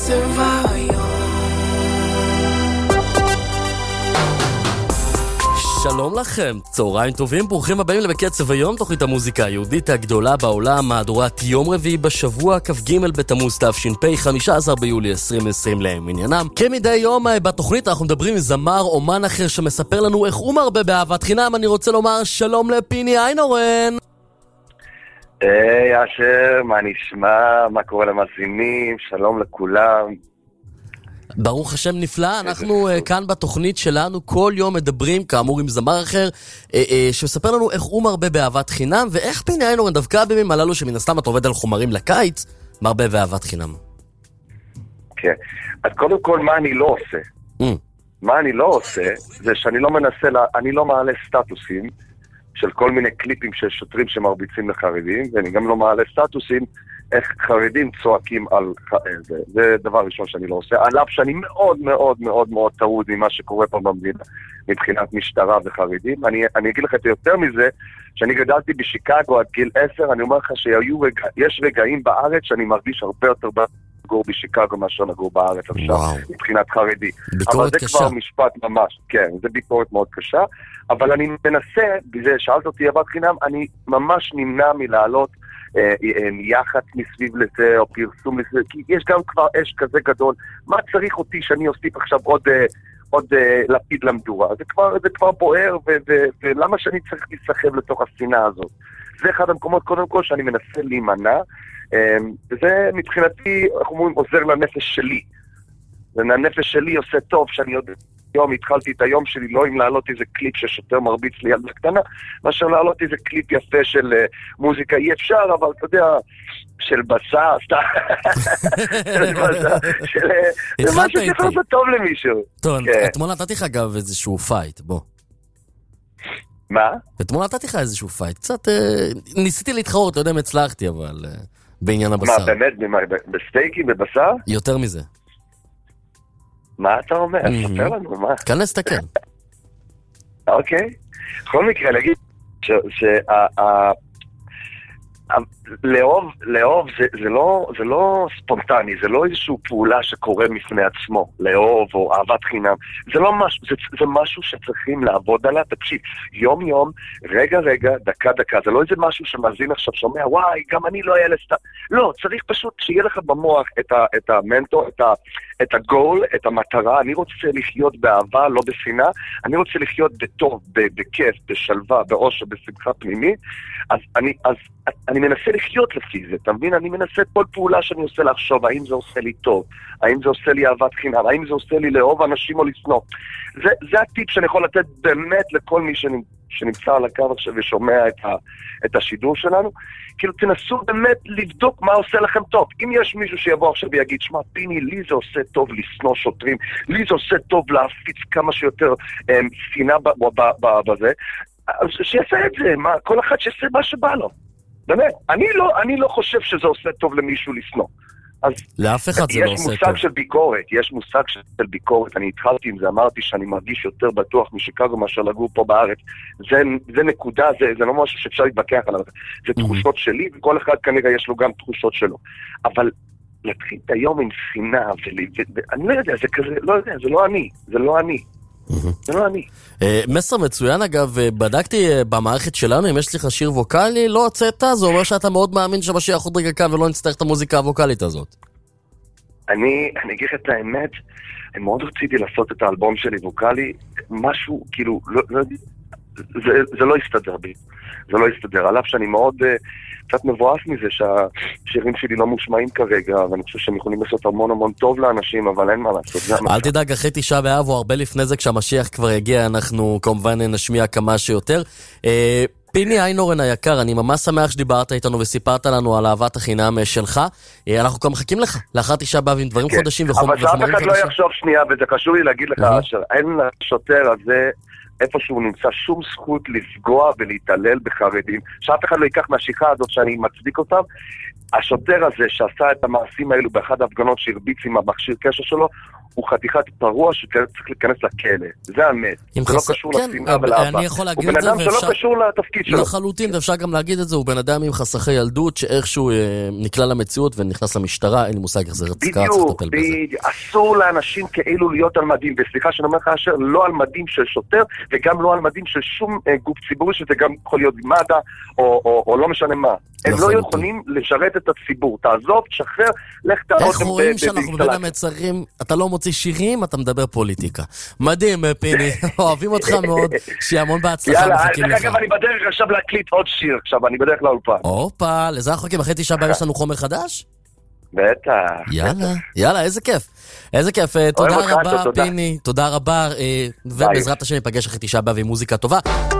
צבע שלום לכם, צהריים טובים, ברוכים הבאים לבקצב היום, תוכנית המוזיקה היהודית הגדולה בעולם, מהדורת יום רביעי בשבוע, כ"ג בתמוז תש"פ, 15 ביולי 2020 למניינם. כמדי יום בתוכנית אנחנו מדברים עם זמר אומן אחר שמספר לנו איך הוא מרבה באהבת חינם. אני רוצה לומר שלום לפיני איינורן. היי אשר, מה נשמע? מה קורה למאזינים? שלום לכולם. ברוך השם נפלא, אנחנו כאן בתוכנית שלנו כל יום מדברים כאמור עם זמר אחר שמספר לנו איך הוא מרבה באהבת חינם, ואיך פיני איינורן דווקא בימים הללו שמן הסתם אתה עובד על חומרים לקיץ מרבה באהבת חינם. כן, אז קודם כל מה אני לא עושה? מה אני לא עושה זה שאני לא מנסה, אני לא מעלה סטטוסים של כל מיני קליפים של שוטרים שמרביצים לחרדים, ואני גם לא מעלה סטטוסים איך חרדים צועקים על זה. זה דבר ראשון שאני לא עושה, עליו שאני מאוד מאוד מאוד מאוד טרוד ממה שקורה פה במדינה מבחינת משטרה וחרדים. אני אגיד לך את יותר מזה, שאני גדלתי בשיקגו עד גיל 10, אני אומר לך שיש רגעים בארץ שאני מרגיש הרבה יותר לגור בשיקגו מאשר לגור בארץ עכשיו, מבחינת חרדי. אבל זה קשה. כבר משפט ממש, כן, זה ביקורת מאוד קשה, אבל אני מנסה, בזה שאלת אותי אהבת חינם, אני ממש נמנע מלעלות יחד מסביב לזה, או פרסום לזה, כי יש גם כבר אש כזה גדול, מה צריך אותי שאני אוסיף עכשיו עוד לפיד למדורה? זה כבר בוער, ולמה שאני צריך להיסחב לתוך השנאה הזאת? זה אחד המקומות, קודם כל, שאני מנסה להימנע, וזה מבחינתי, אנחנו אומרים, עוזר לנפש שלי. והנפש שלי עושה טוב, שאני עוד היום התחלתי את היום שלי, לא אם לעלות איזה קליפ ששוטר מרביץ לי ילדה קטנה, מאשר לעלות איזה קליפ יפה של מוזיקה, אי אפשר, אבל אתה יודע, של בשר, זה משהו שיכול לעשות טוב למישהו. טוב, אתמול נתתי לך אגב איזשהו פייט, בוא. מה? אתמול נתתי לך איזשהו פייט, קצת ניסיתי להתחרות, אתה יודע אם הצלחתי, אבל בעניין הבשר. מה, באמת? בסטייקים, בבשר? יותר מזה. מה אתה אומר? ספר לנו, מה? כנס תקן. אוקיי. בכל מקרה, להגיד לאהוב זה לא ספונטני, זה לא איזושהי פעולה שקורה מפני עצמו, לאהוב או אהבת חינם, זה לא משהו, זה משהו שצריכים לעבוד עליו, תקשיב, יום יום, רגע, דקה, זה לא איזה משהו שמאזין עכשיו שומע, וואי, גם אני לא אהיה לסתם, לא, צריך פשוט שיהיה לך במוח את המנטור, את הגול, את המטרה, אני רוצה לחיות באהבה, לא בשנאה, אני רוצה לחיות בטוב, בכיף, בשלווה, באושר, בשמחה פנימית, אז אני מנסה לחיות לפי זה, אתה מבין? אני מנסה כל פעולה שאני עושה לחשוב, האם זה עושה לי טוב, האם זה עושה לי אהבת חינם, האם זה עושה לי לאהוב אנשים או לשנוא. זה הטיפ שאני יכול לתת באמת לכל מי שנמצא על הקו עכשיו ושומע את השידור שלנו. כאילו תנסו באמת לבדוק מה עושה לכם טוב. אם יש מישהו שיבוא עכשיו ויגיד, שמע פיני, לי זה עושה טוב לשנוא שוטרים, לי זה עושה טוב להפיץ כמה שיותר שנאה בזה, אז שיעשה את זה, כל אחד שיעשה מה שבא לו. באמת, אני לא חושב שזה עושה טוב למישהו לשנוא. אז לאף אחד זה לא עושה טוב. יש מושג של ביקורת, אני התחלתי עם זה, אמרתי שאני מרגיש יותר בטוח משיקגו מאשר לגור פה בארץ. זה נקודה, זה לא משהו שאפשר להתווכח עליו. זה תחושות שלי, וכל אחד כנראה יש לו גם תחושות שלו. אבל להתחיל את היום עם שנאה, אני לא יודע, זה כזה, לא יודע, זה לא אני. זה לא אני. מסר מצוין אגב, בדקתי במערכת שלנו, אם יש לך שיר ווקלי, לא הוצאת, זה אומר שאתה מאוד מאמין שמשיח עוד רגע כאן ולא נצטרך את המוזיקה הווקלית הזאת. אני אגיד את האמת, אני מאוד רציתי לעשות את האלבום שלי ווקלי, משהו, כאילו, זה לא יסתדר בי. זה לא יסתדר, עליו שאני מאוד קצת מבואס מזה שהשירים שלי לא מושמעים כרגע, ואני חושב שהם יכולים לעשות המון טוב לאנשים, אבל אין מה לעשות. אל תדאג, אחרי 9 באב או הרבה לפני זה, כשהמשיח כבר יגיע, אנחנו כמובן נשמיע כמה שיותר. פיני איינורן היקר, אני ממש שמח שדיברת איתנו וסיפרת לנו על אהבת החינם שלך. אנחנו גם מחכים לך, לאחר 9 באב עם דברים חודשים וחומרים חדשים. אבל שאף אחד לא יחשוב שנייה, וזה חשוב לי להגיד לך, שאין לשוטר הזה איפה שהוא נמצא שום זכות לפגוע ולהתעלל בחרדים, שאף אחד לא ייקח מהשיחה הזאת שאני מצדיק אותם. השוטר הזה שעשה את המעשים האלו באחד ההפגנות שהרביץ עם המכשיר קשר שלו, הוא חתיכת פרוע שצריך להיכנס לכלא. זה האמת. זה לא קשור לשנאה ולאהבה. אני יכול להגיד את זה. הוא בן אדם שלא קשור לתפקיד שלו. לחלוטין, ואפשר גם להגיד את זה, הוא בן אדם עם חסכי ילדות, שאיכשהו נקלע למציאות ונכנס למשטרה, אין לי מושג איך זה רצקה, צריך לטפל בזה. בדיוק, אסור לאנשים כאילו להיות על מדים, וסליחה שאני אומר לך אשר, לא על מדים של שוטר, וגם לא על מדים של שום גוף ציבורי, שזה גם יכול להיות מד"א, או לא משנה מה. הם לא יכולים לשרת את הציבור. תעזוב, תשחרר, לך תערוך. איך רואים שאנחנו בין המצרים, אתה לא מוציא שירים, אתה מדבר פוליטיקה. מדהים, פיני, אוהבים אותך מאוד, שיהיה המון בהצלחה, מחכים לך. אגב, אני בדרך עכשיו להקליט עוד שיר, עכשיו, אני בדרך לאולפן. אופה, לזה אנחנו חכים, אחרי 9 באב יש לנו חומר חדש? בטח. יאללה, איזה כיף. איזה כיף, תודה רבה, פיני, תודה רבה, ובעזרת השם ניפגש אחרי 9 באב עם מוזיקה טובה.